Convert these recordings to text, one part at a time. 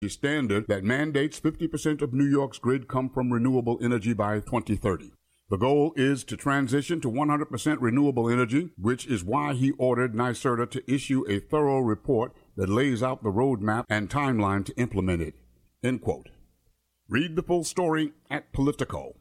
standard that mandates 50% of New York's grid come from renewable energy by 2030. The goal is to transition to 100% renewable energy, which is why he ordered NYSERDA to issue a thorough report that lays out the roadmap and timeline to implement it. End quote. Read the full story at Politico.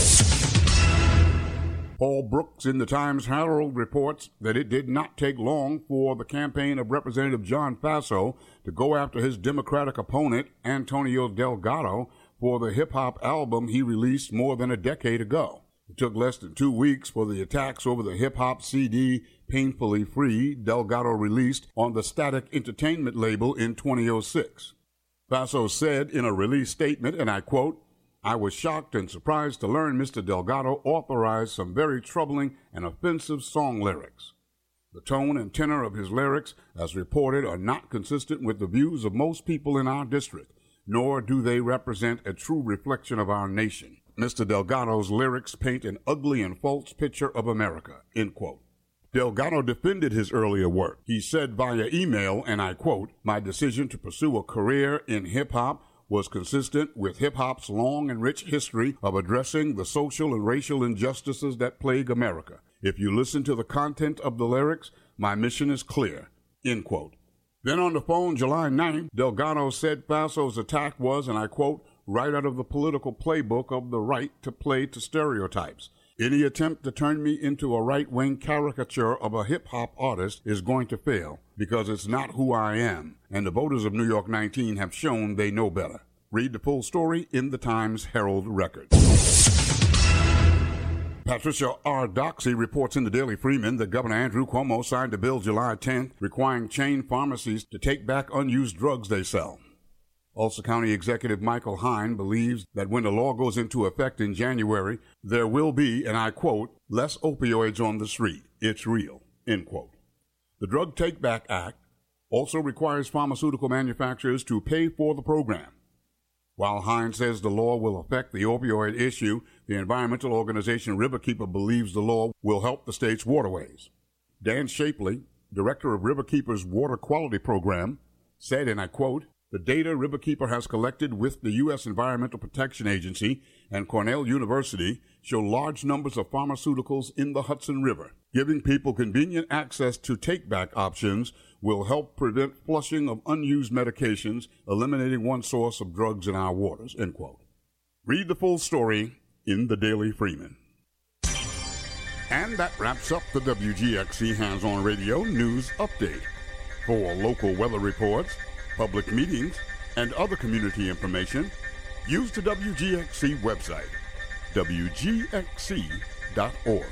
Paul Brooks in the Times-Herald reports that it did not take long for the campaign of Representative John Faso to go after his Democratic opponent, Antonio Delgado, for the hip-hop album he released more than a decade ago. It took less than 2 weeks for the attacks over the hip-hop CD Painfully Free Delgado released on the Static Entertainment label in 2006. Faso said in a release statement, and I quote, "I was shocked and surprised to learn Mr. Delgado authorized some very troubling and offensive song lyrics. The tone and tenor of his lyrics, as reported, are not consistent with the views of most people in our district, nor do they represent a true reflection of our nation. Mr. Delgado's lyrics paint an ugly and false picture of America," end quote. Delgado defended his earlier work. He said via email, and I quote, "My decision to pursue a career in hip-hop was consistent with hip-hop's long and rich history of addressing the social and racial injustices that plague America. If you listen to the content of the lyrics, my mission is clear," end quote. Then on the phone July 9th, Delgado said Faso's attack was, and I quote, "right out of the political playbook of the right to play to stereotypes. Any attempt to turn me into a right-wing caricature of a hip-hop artist is going to fail, because it's not who I am, and the voters of New York 19 have shown they know better." Read the full story in the Times-Herald Record. Patricia R. Doxey reports in the Daily Freeman that Governor Andrew Cuomo signed a bill July 10th requiring chain pharmacies to take back unused drugs they sell. Ulster County Executive Michael Hine believes that when the law goes into effect in January, there will be, and I quote, "less opioids on the street. It's real," end quote. The Drug Take Back Act also requires pharmaceutical manufacturers to pay for the program. While Hine says the law will affect the opioid issue, the environmental organization Riverkeeper believes the law will help the state's waterways. Dan Shapley, director of Riverkeeper's Water Quality Program, said, and I quote, "The data Riverkeeper has collected with the U.S. Environmental Protection Agency and Cornell University show large numbers of pharmaceuticals in the Hudson River. Giving people convenient access to take-back options will help prevent flushing of unused medications, eliminating one source of drugs in our waters," end quote. Read the full story in the Daily Freeman. And that wraps up the WGXC Hands-On Radio News Update. For local weather reports, public meetings, and other community information, use the WGXC website, wgxc.org.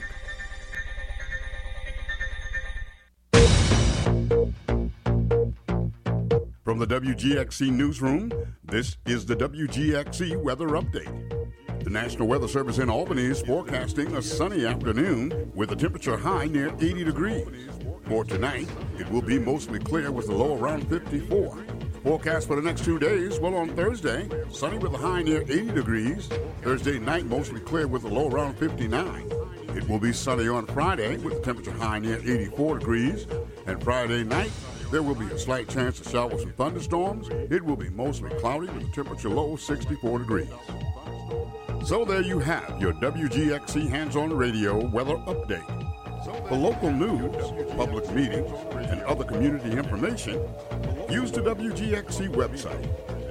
From the WGXC newsroom, this is the WGXC Weather Update. The National Weather Service in Albany is forecasting a sunny afternoon with a temperature high near 80 degrees. For tonight, it will be mostly clear with a low around 54. Forecast for the next 2 days, well, on Thursday, sunny with a high near 80 degrees. Thursday night, mostly clear with a low around 59. It will be sunny on Friday with a temperature high near 84 degrees. And Friday night, there will be a slight chance of showers and thunderstorms. It will be mostly cloudy with a temperature low of 64 degrees. So there you have your WGXC Hands-On Radio Weather Update. For local news, public meetings, and other community information, use the WGXC website,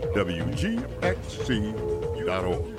wgxc.org.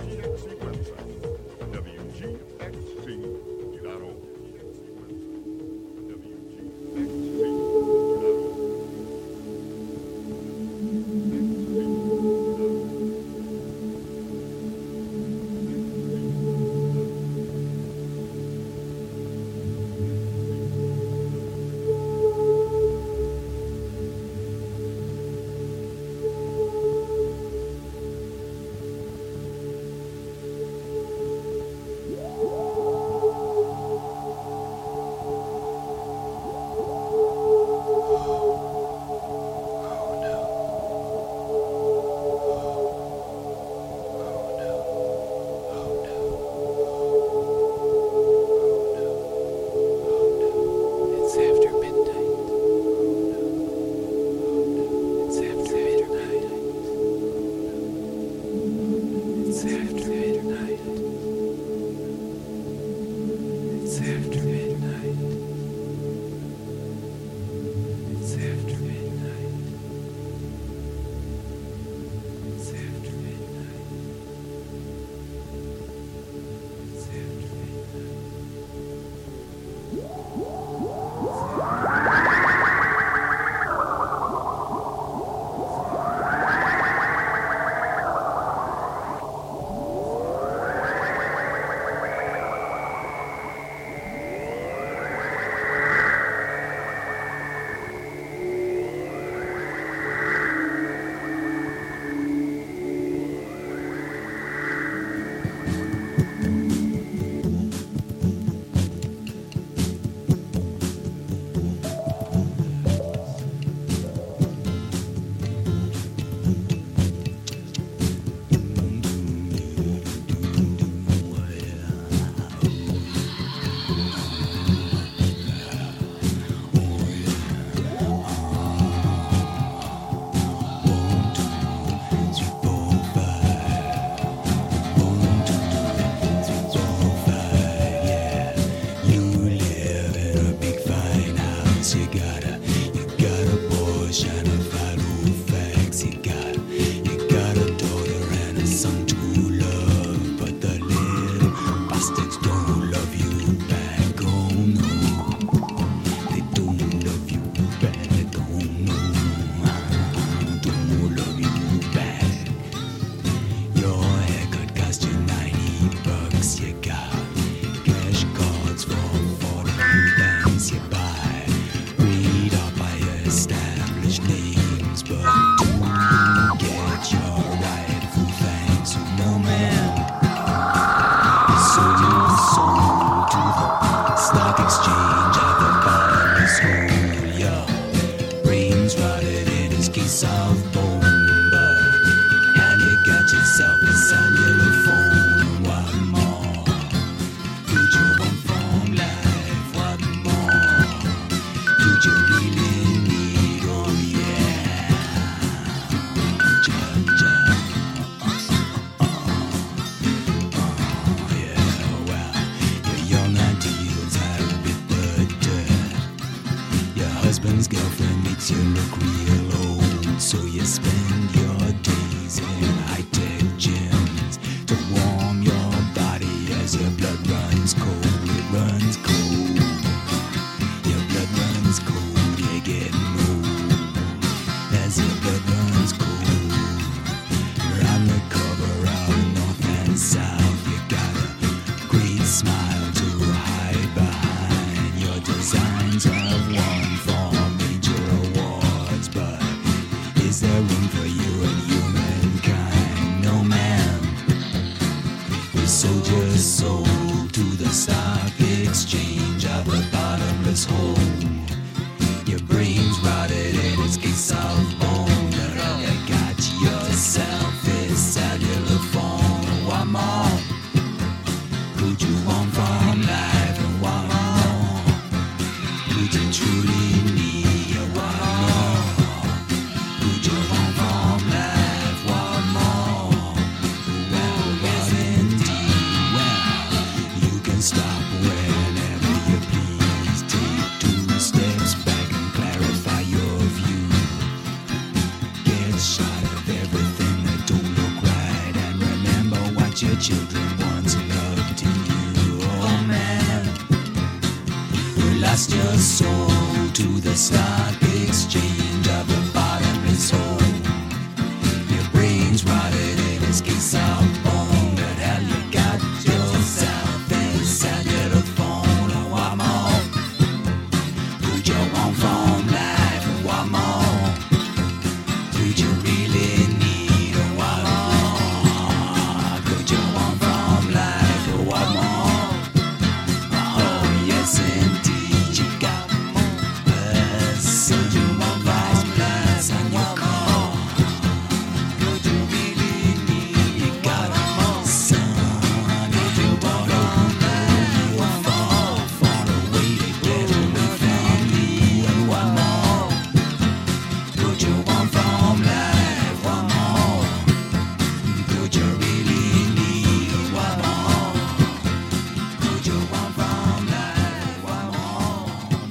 soul to the stock exchange of a bottomless hole. Your brain's rotted and it's case of bone. You got yourself a cellular phone. What more could you want from life? And what more could you truly need? And what more could you want from life? What more? Well, what indeed? Well, you can stop whenever you please. Take 2 steps back and clarify your view. Get shot of everything that don't look right, and remember what your children once loved to you. Oh man, you lost your soul to the stock exchange of a bottomless hole. Your brain's rotted in its case of bone, but hell, you got yourself a cellular phone. Oh, what more could you want from life? And what more could you really need? And what more could you want from life? And what more? Oh, yes, indeed, you got more. So you want from life and your core. Could you really need? You got more, son. If you want from life, you will fall far away to get away from you. And what more could you want from life? What more could you really need? What more could you want from life? What more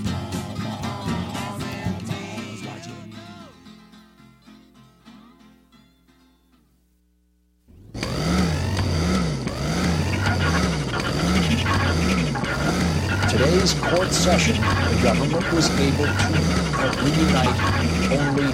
is what you need? Today's court session, the government was able to reunite only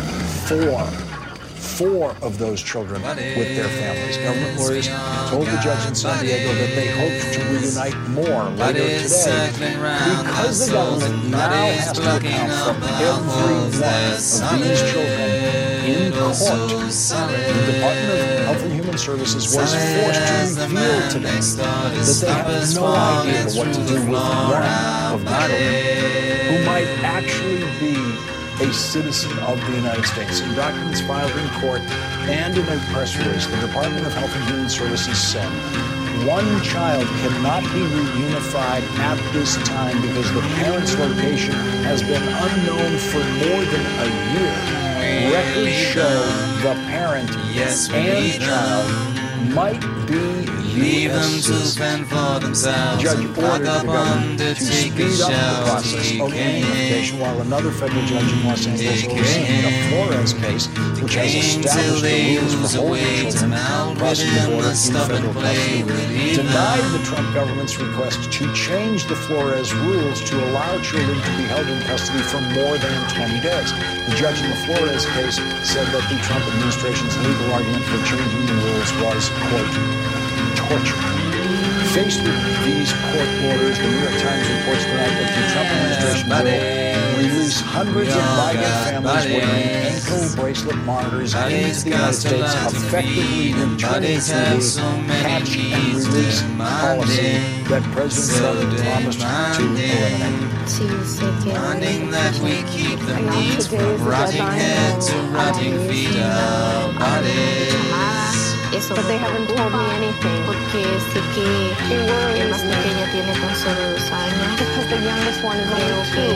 four of those children with their families. Government lawyers told the judge in San Diego that they hoped to reunite more later today. Because the government now has to account for every one of these children in court, the Department of Health and Human Services was forced to reveal today that they have no idea what to do with one of the children who might actually be a citizen of the United States. In documents filed in court and in a press release, the Department of Health and Human Services said one child cannot be reunified at this time because the parent's location has been unknown for more than a year. Records show the parent and child might be Leave them U.S. to fend for themselves. The judge and ordered the pack up government to undertaker speed up the shells. process of reunification, while another federal judge in Los Angeles overseeing the Flores case, which has established the rules for holding children across the border in federal custody, denied the Trump government's request to change the Flores rules to allow children to be held in custody for more than 20 days. The judge in the Flores case said that the Trump administration's legal argument for changing the rules was, quote, torture. Faced with these court orders, the New York Times reports tonight that the Trump administration will release hundreds of migrant families wearing ankle bracelet monitors into the United States, effectively returning to the catch and release policy that President Trump promised to eliminate. Demanding that we keep the meats from rotting head to rotting feet of bodies. But they haven't told me anything. Porque sé que el más pequeño tiene tan solo 2 años. Because the youngest one is only 2.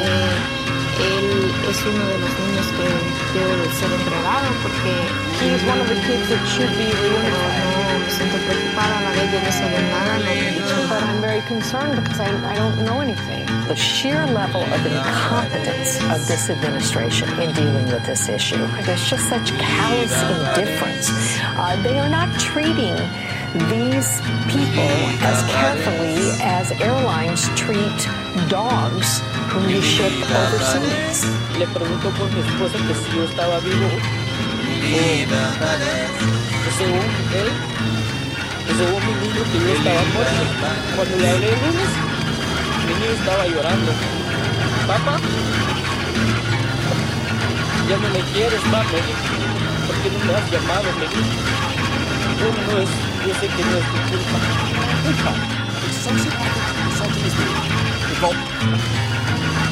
Él es uno de los niños que debe de ser entregado porque he is one of the kids that should be reunified. No, me siento preocupada, la vez yo no sé de nada, no me he dicho. But I'm very concerned because I don't know anything. The sheer level of incompetence of this administration in dealing with this issue. There's just such callous indifference. They are not treating these people as carefully as airlines treat dogs who you ship overseas. Le preguntó por mi esposa que si yo estaba vivo. Según él, según mi niño que yo estaba muerto. Cuando le hablé el lunes, mi niño estaba llorando. Papá, ya no me quieres, papá. ¿Por qué no me has llamado? Me dijo. Bueno, no es, yo sé que no es tu culpa. It's sociopathic, misogynist, revolt.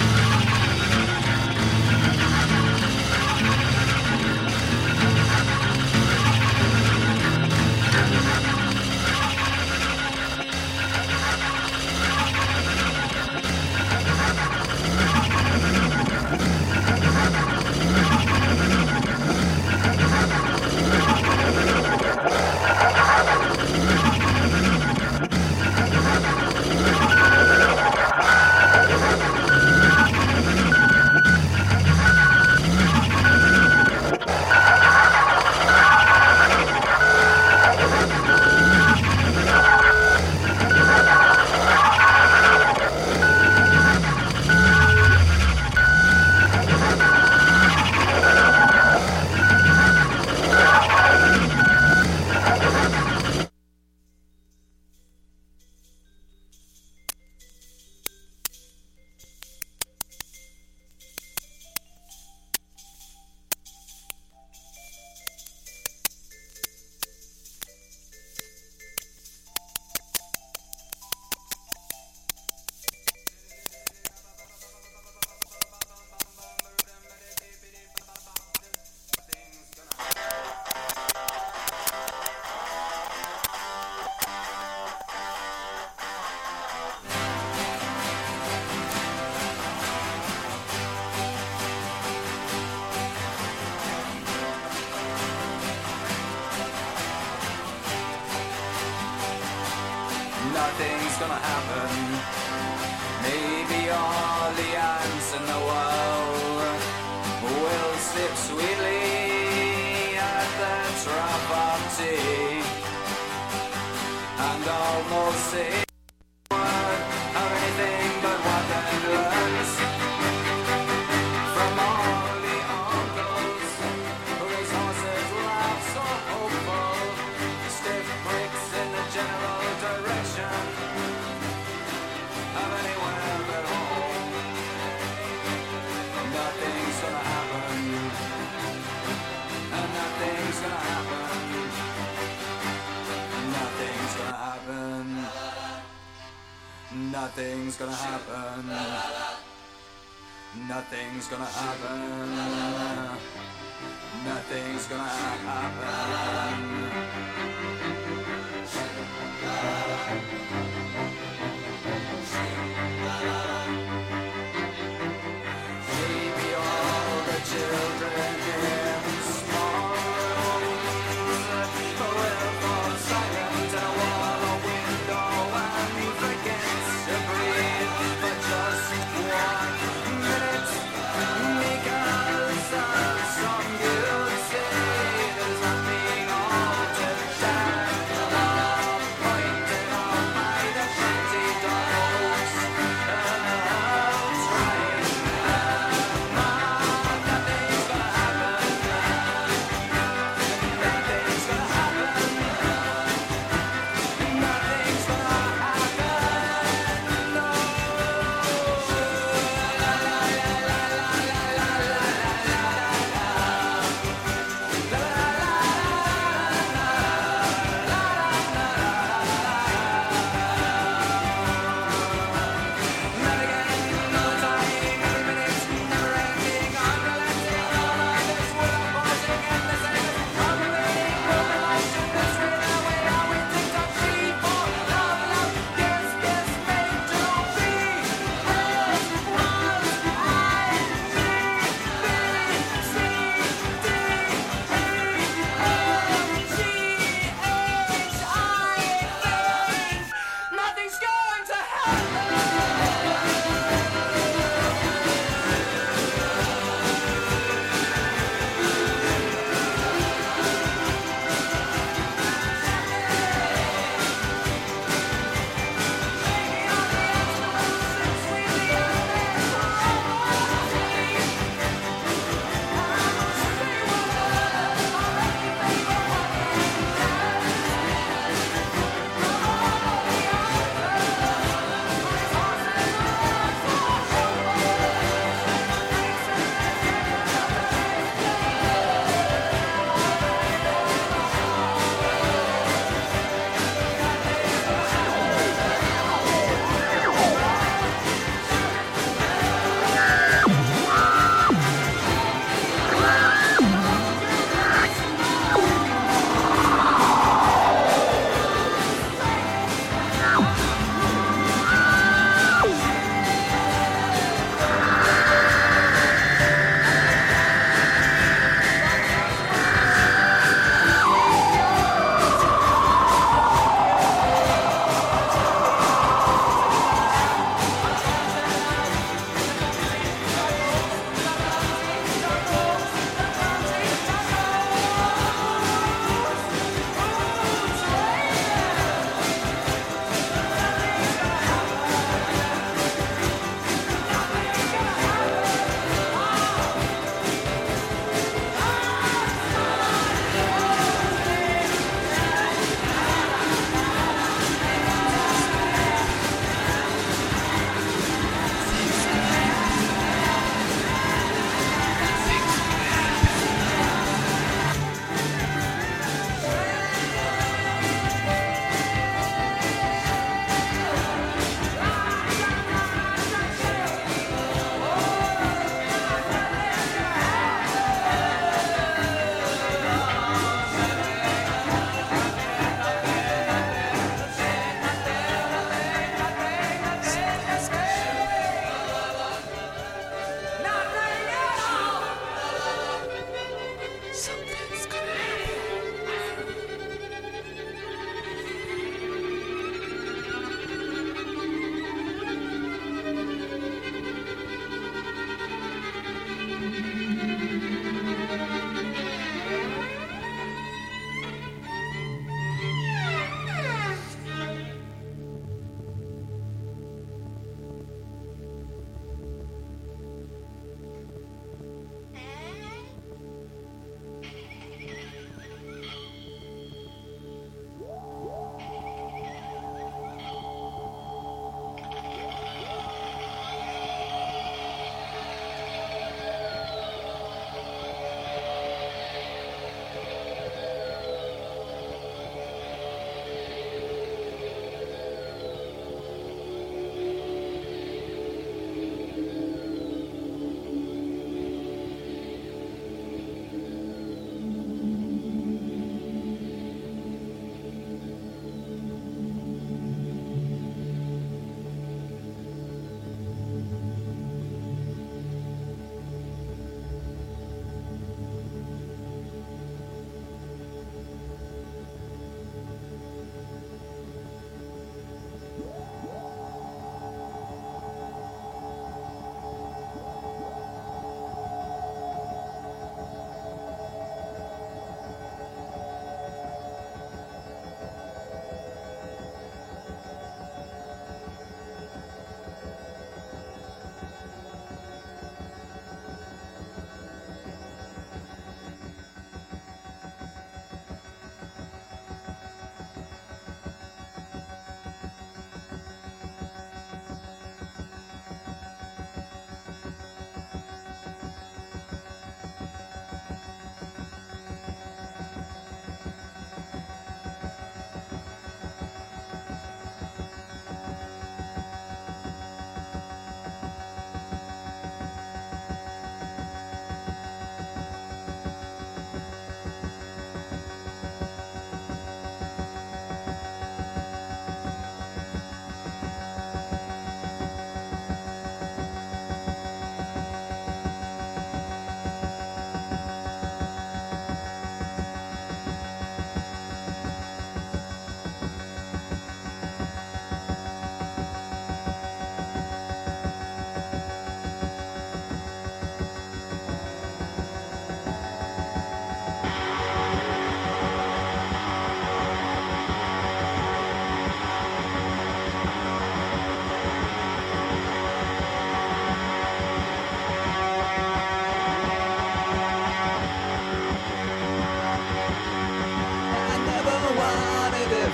Nothing's gonna happen. Maybe all the ants in the world will sip sweetly at the drop of tea and almost say a word of anything but what they learns from all the uncles whose horses laugh so hopeful, stiff bricks in the general direction of anywhere but home. Nothing's gonna happen, and nothing's gonna happen. Nothing's gonna happen. Nothing's gonna happen. Nothing's gonna happen. Nothing's gonna happen. Maybe all the children in small rooms will fall silent and wall a window and forget to breathe for just 1 minute, because some good say there's nothing on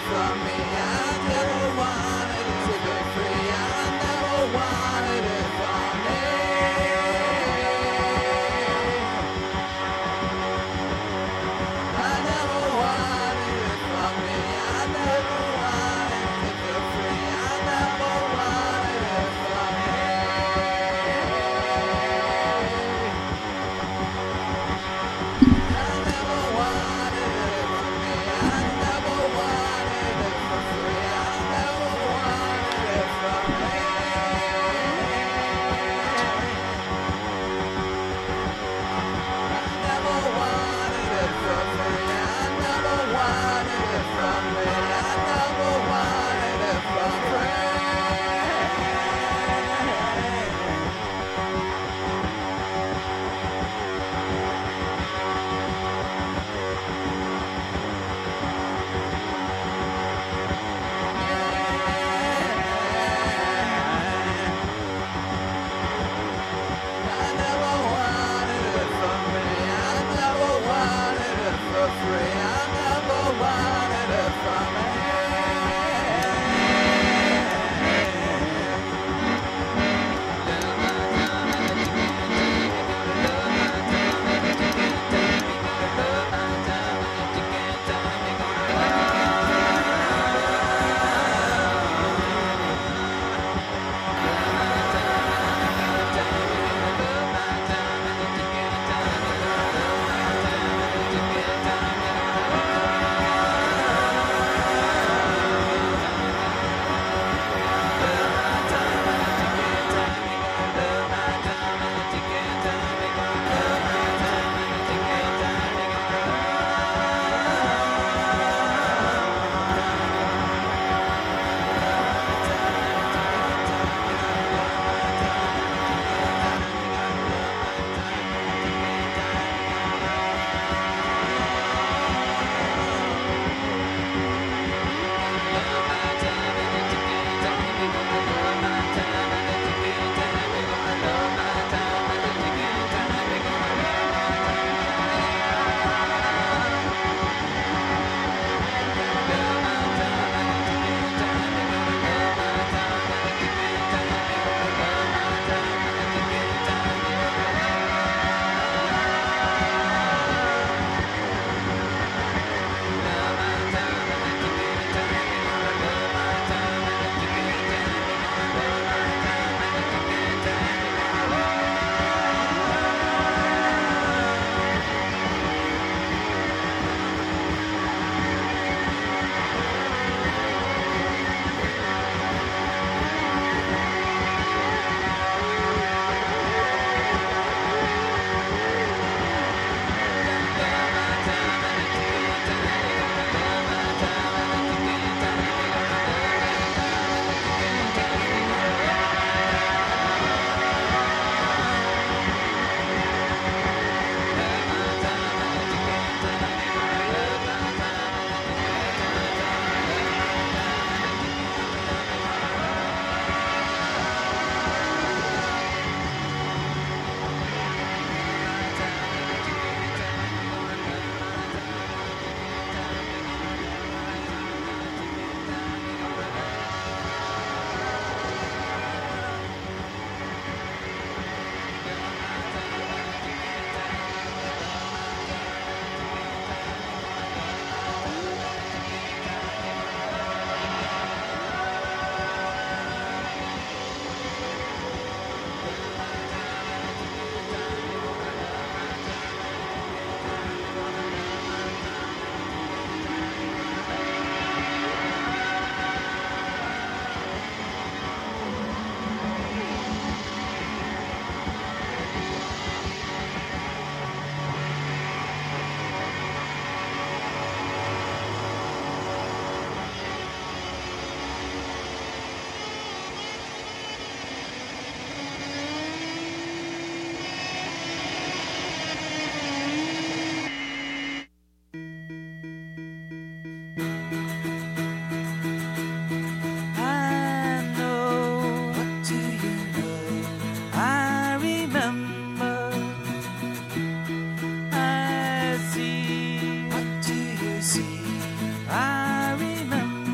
I remember.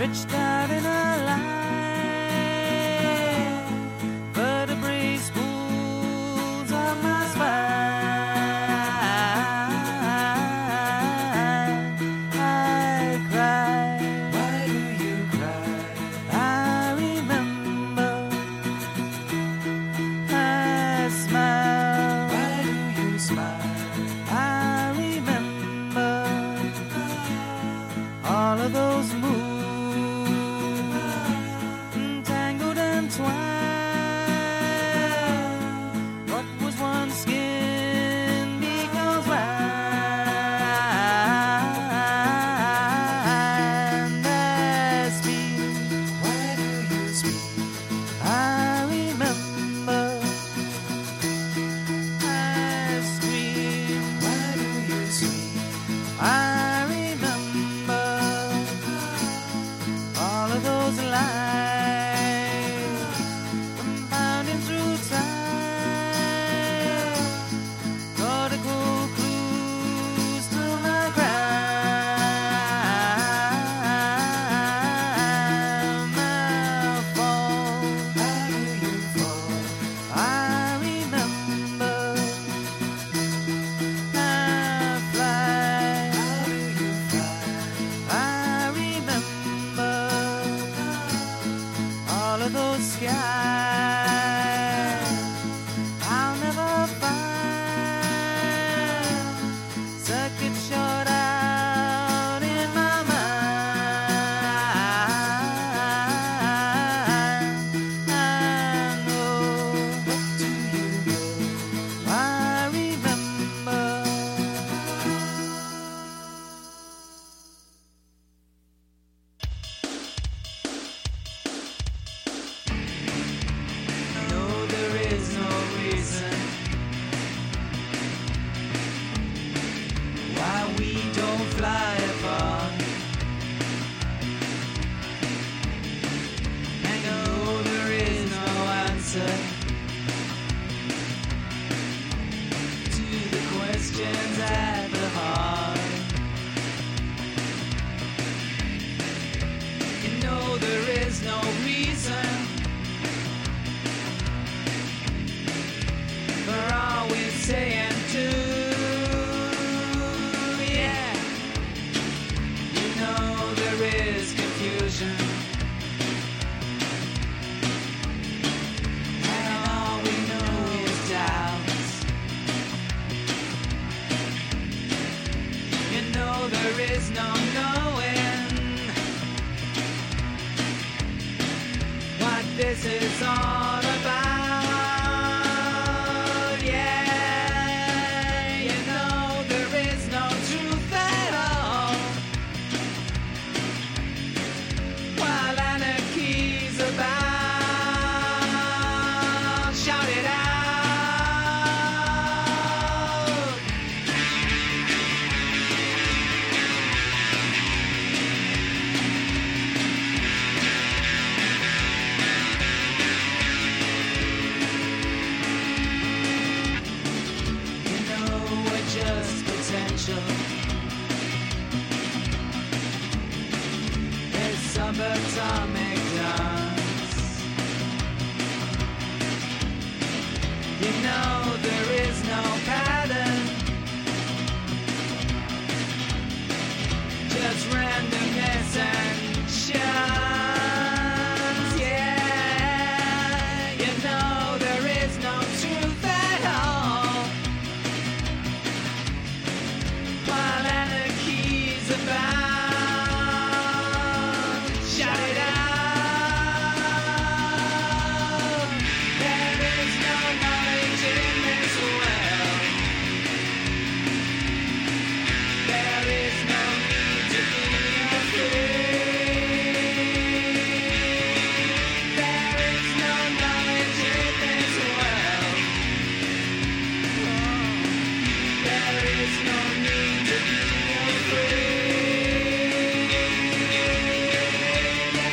stretched out in a line, vertebrae spools of my spine. I cry. Why do you cry? I remember. I smile. Why do you smile? I remember all of those moves, tangled and twined. What was once skin becomes wine. Ask me, why do you speak? I remember. I scream, why do you scream? I remember all of those lines compounding through time, nautical clues to my crime. I fall, how do you fall? I remember. I fly, how do you fly? I remember all of those skies I'll never find. Circuit short out in my mind. I know, what do you know? I remember. No, there is no reason why we don't fly apart. And no, there is no answer to the questions at the heart. You know, there is no reason for all we say and do. Yeah, you know there is confusion, and all we know is doubts. You know there is no knowing what this is all about. Yeah, you know there is no truth at all. While anarchy's about, shout it out. You know we're just potential. It's subatomic dance. You know there is no pattern, just randomness and chance. Yeah, you know there is no truth at all. While anarchy's about, shout it out. There is no knowledge in this world. There is no need to be afraid. There is no knowledge in this world. There is no need to be afraid. Yeah.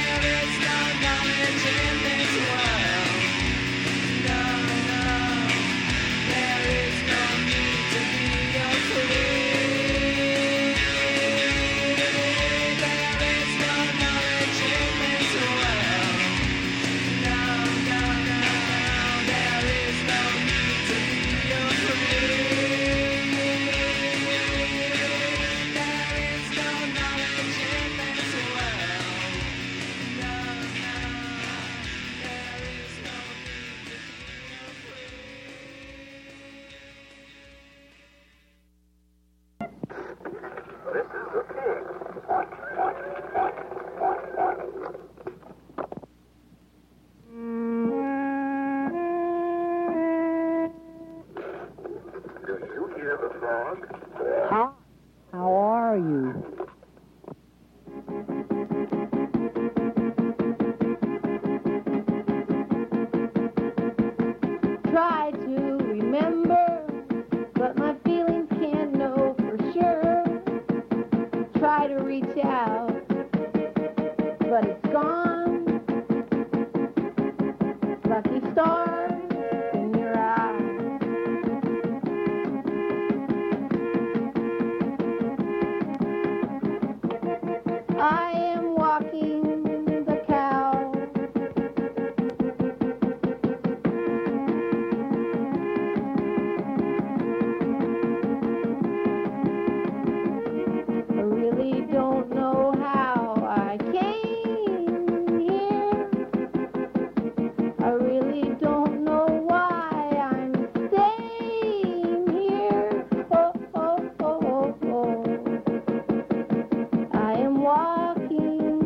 but it's gone. Lucky stars in your eyes. I am walking the cow. I really don't know how I came here. I really don't know why I'm staying here. Oh, oh, oh, oh, oh. I am walking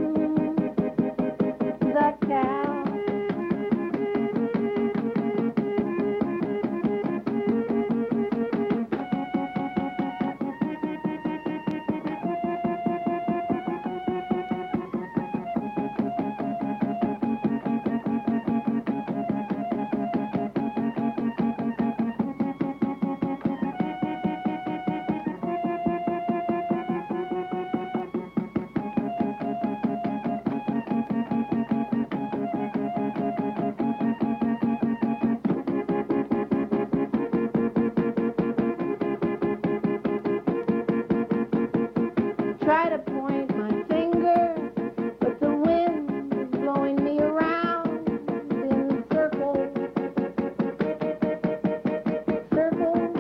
the cow. Try to point my finger, but the wind is blowing me around in circles. Circles.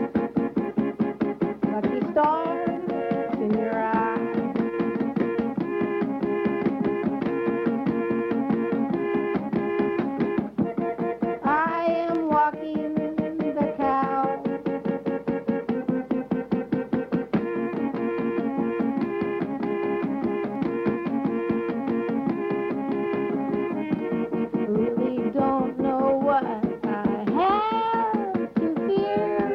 Lucky stars in your eyes. I am walking the cow. Really don't know what I have to fear.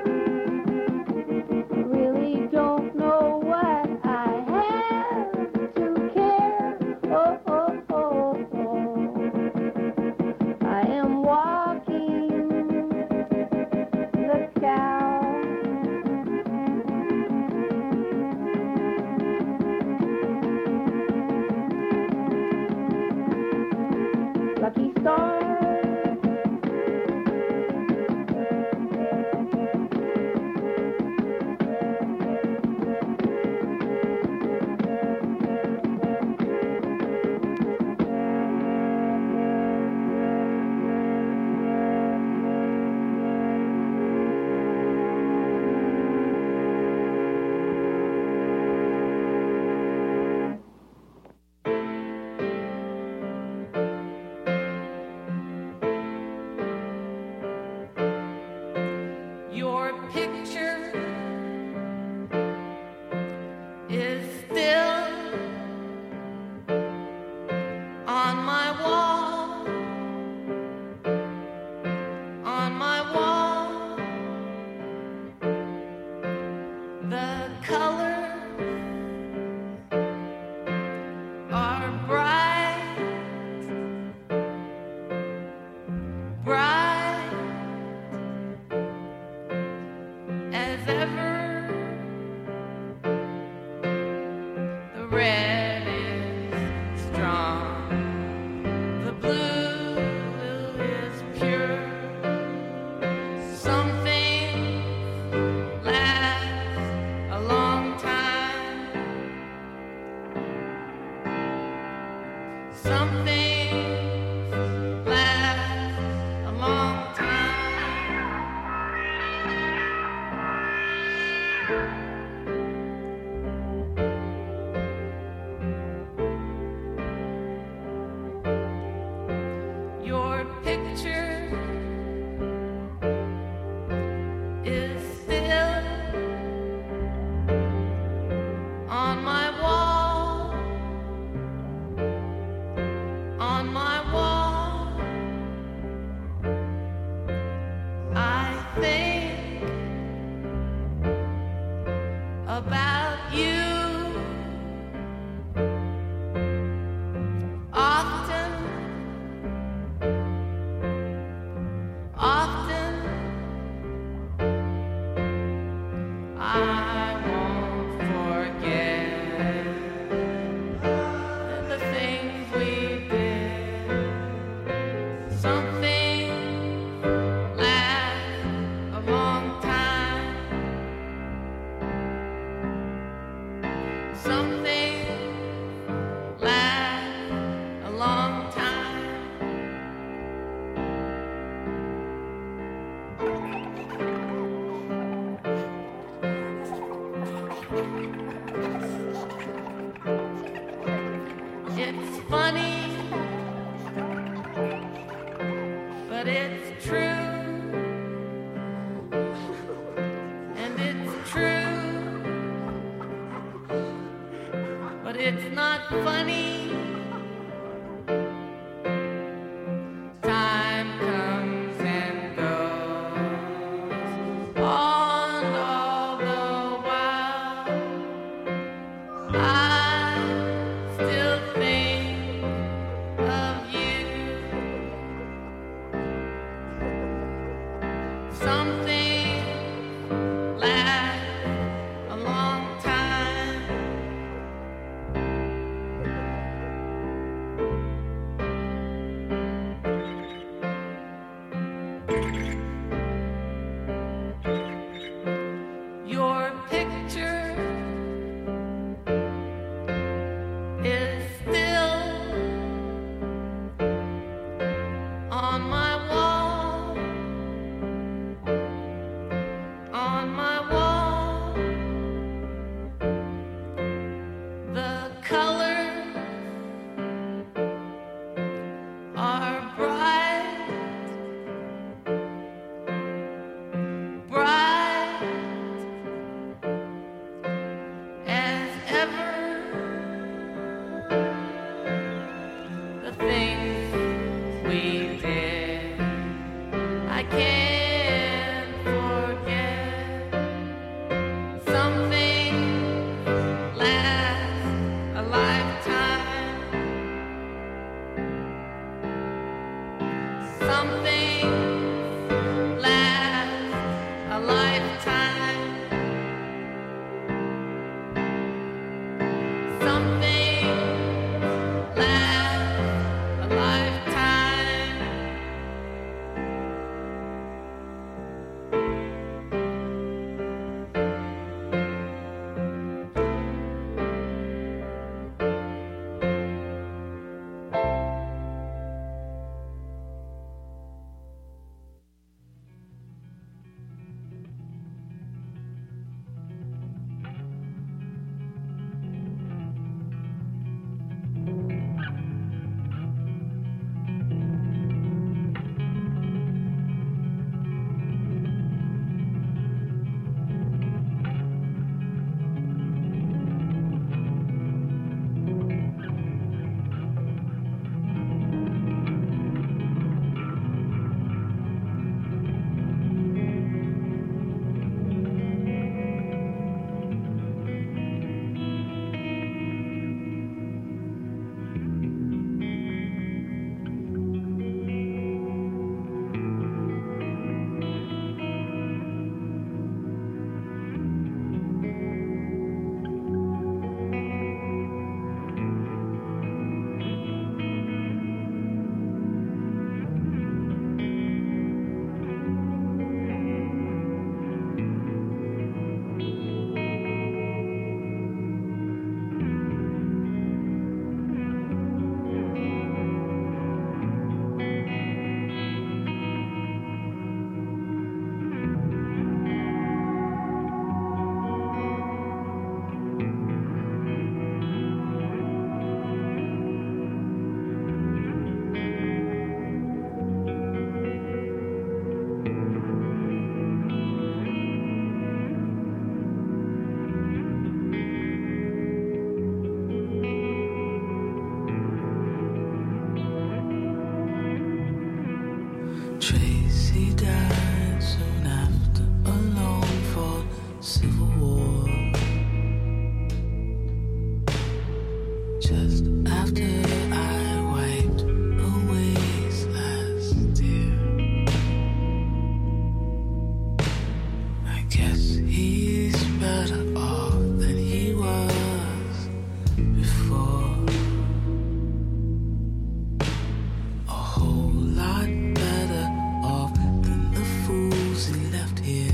Really don't know what I have to care. Oh, oh, oh, oh. I am walking the cow. Lucky stars. Your picture is still on my wall. On my wall, the colors are bright, bright as ever. The red is strong, the blue is pure. Some things last a long time. Some things last a long time. Your picture is still on my wall. On my wall. It's funny, but it's true. And it's true, but it's not funny. Time comes and goes on all the while. I still think of you. Something lasts a long time. Your picture is still on my wall, on my wall. The colors are bright, bright as ever. The things we did, I can't forget. Some things last a lifetime. Some things last a lifetime. Some things last a lifetime. Tracy died soon after, alone for Civil War. Just after I wiped away his last tear. I guess he's better off than he was before. A whole lot better off than the fools he left here.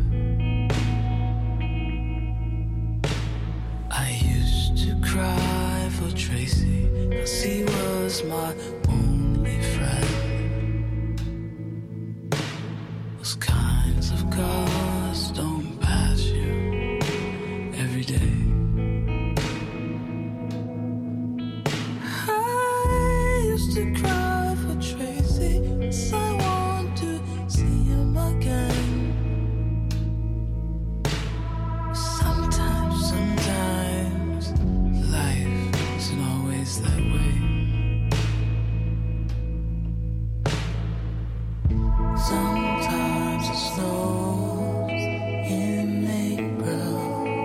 I used to cry for Tracy, 'cause he was my only friend. Those kinds of cars don't pass you every day. to cry for Tracy, 'cause I want to see him again. Sometimes life isn't always that way. Sometimes it snows in April.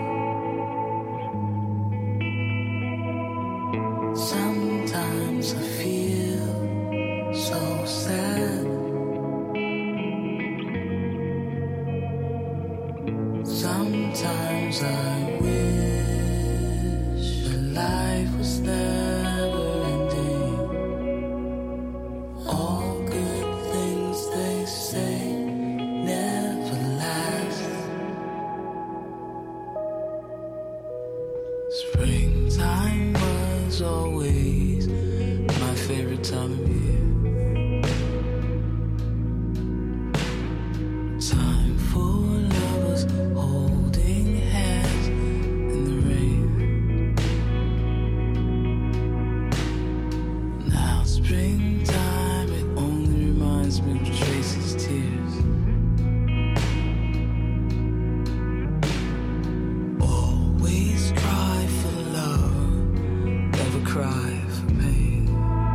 Sometimes I feel so sad. Sometimes I wish that life was never ending. All good things they say never last. Springtime was always my favorite time of year. Time for lovers holding hands in the rain. Now springtime, it only reminds me of Tracy's tears. Always cry for love, never cry for pain.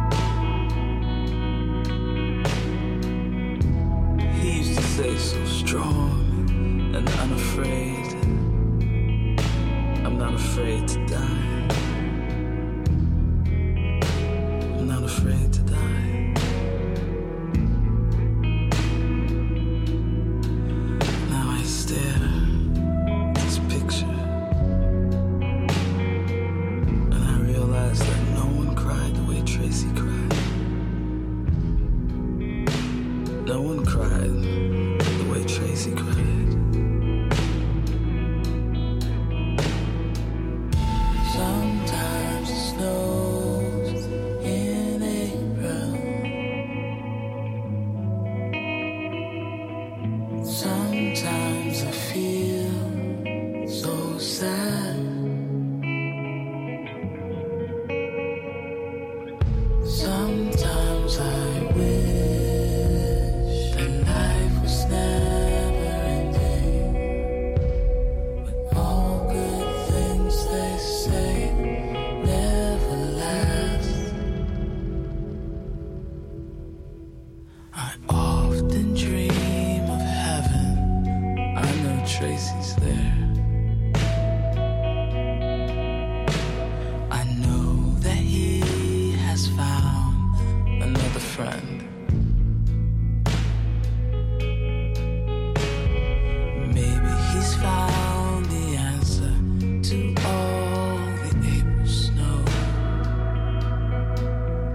He used to say so strong and unafraid. I'm not afraid to die. I'm not afraid to die. Now I stare at this picture and I realize that no one cried the way Tracy cried. No one cried the way Tracy cried. Sometimes it snows in April. Sometimes I feel so sad. Sometimes I wish that life was never ending. But all good things they say never last. I often dream of heaven. I know Tracy's there. I know that he has found another friend. Maybe he's found the answer to all the April snow.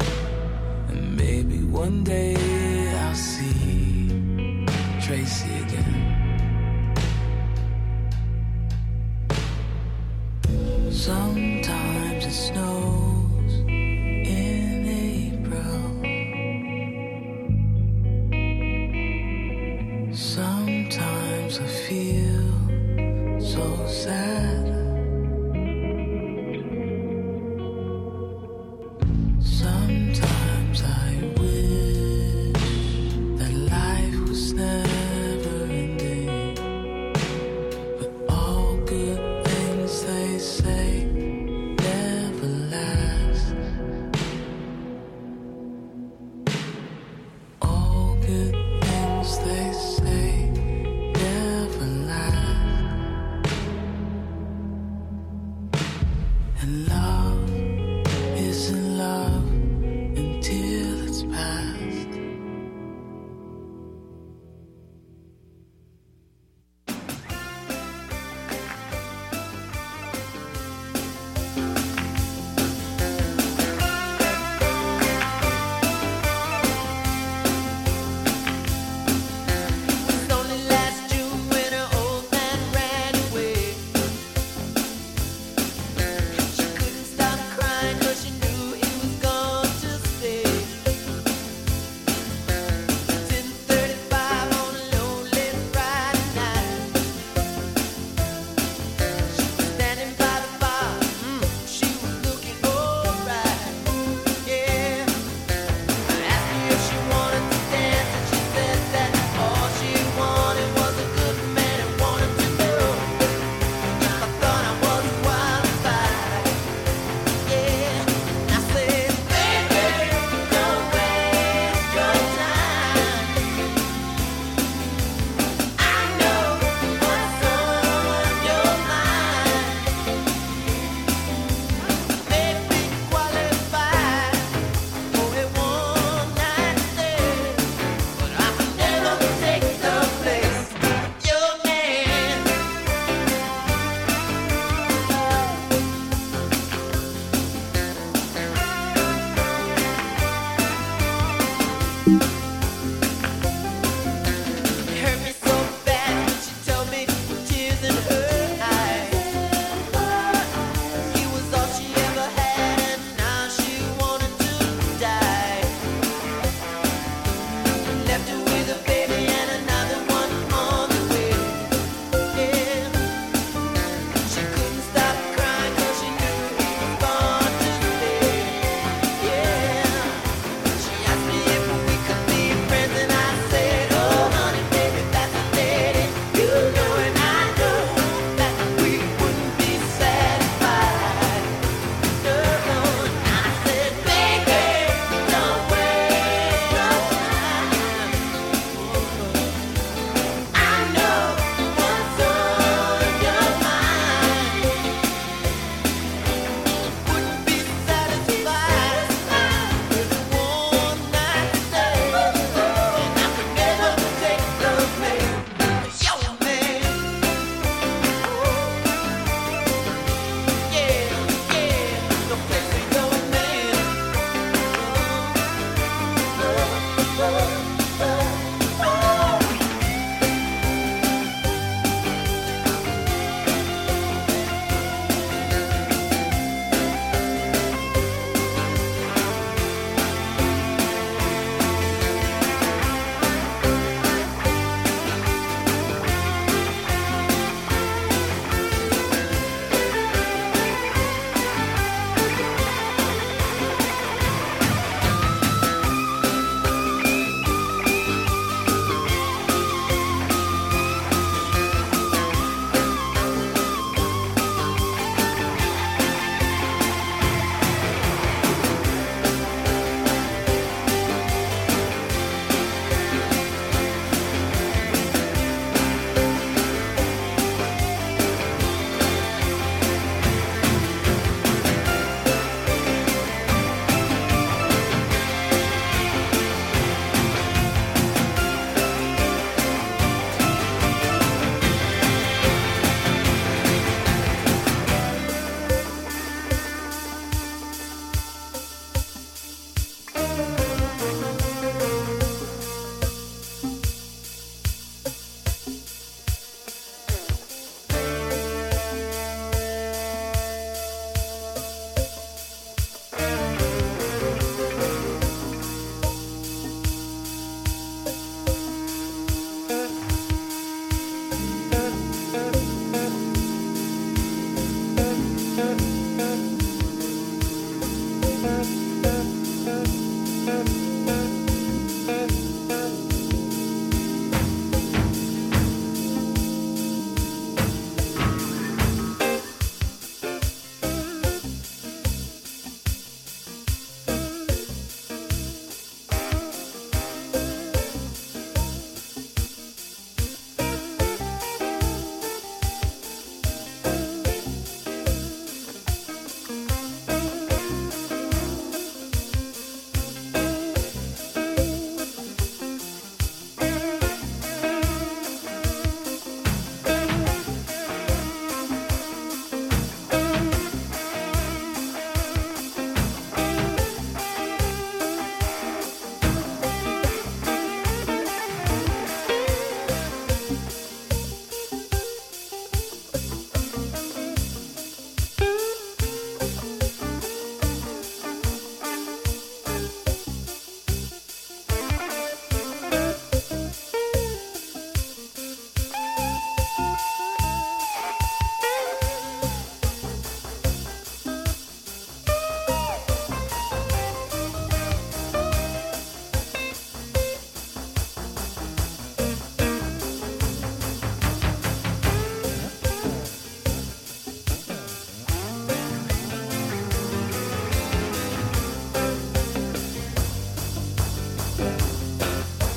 And maybe one day I'll see Tracy again.